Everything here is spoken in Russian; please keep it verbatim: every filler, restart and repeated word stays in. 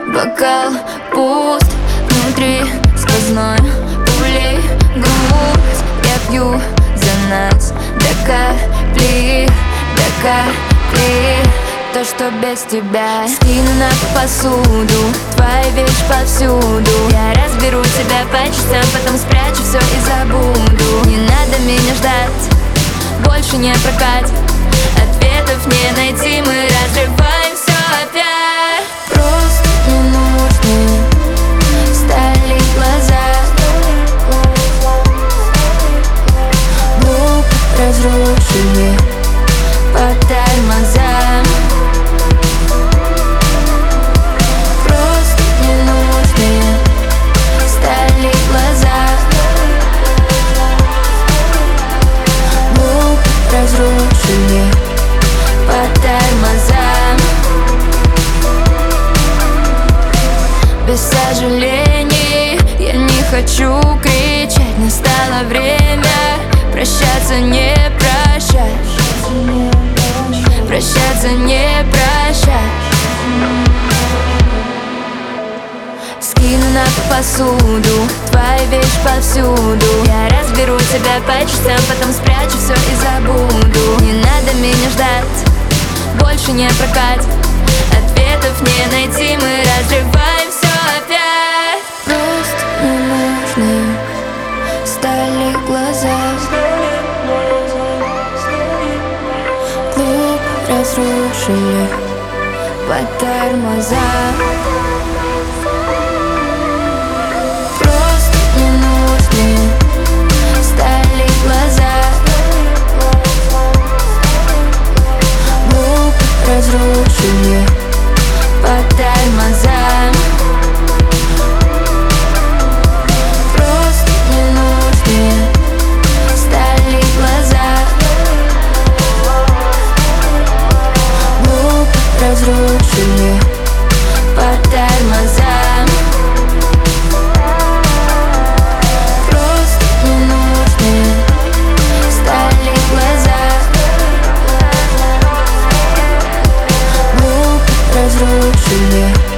Бокал пуст, внутри сквозной пулей груз. Я пью за нас до капли, до капли. То, что без тебя скину на посуду, твоя вещь повсюду. Я разберу тебя по частям, потом спрячу все и забуду. Не надо меня ждать, больше не прокатит, ответов не найти, мы разрываем все опять. Просто не нужны стали глаза, глупо разрушили по тормозам. Просто не нужны стали глаза, глупо разрушили по тормозам. Без сожалений я не хочу кричать. Настало время прощаться, не прощать. Прощаться, не прощать. Скину на посуду, твоя вещь повсюду. Я разберу тебя по частям, потом спрячу все и забуду. Не надо меня ждать, больше не прокатит, ответов не найти, мы разрываем все опять. Просто не нужны стали глаза, клуб разрушили по тормозам. Просто не нужны стали глаза, глубоко разрушили по тормозам. Просто не нужны стали глаза, глубоко разрушили по тормозам. Просто не нужны стали глаза, глупо разрушили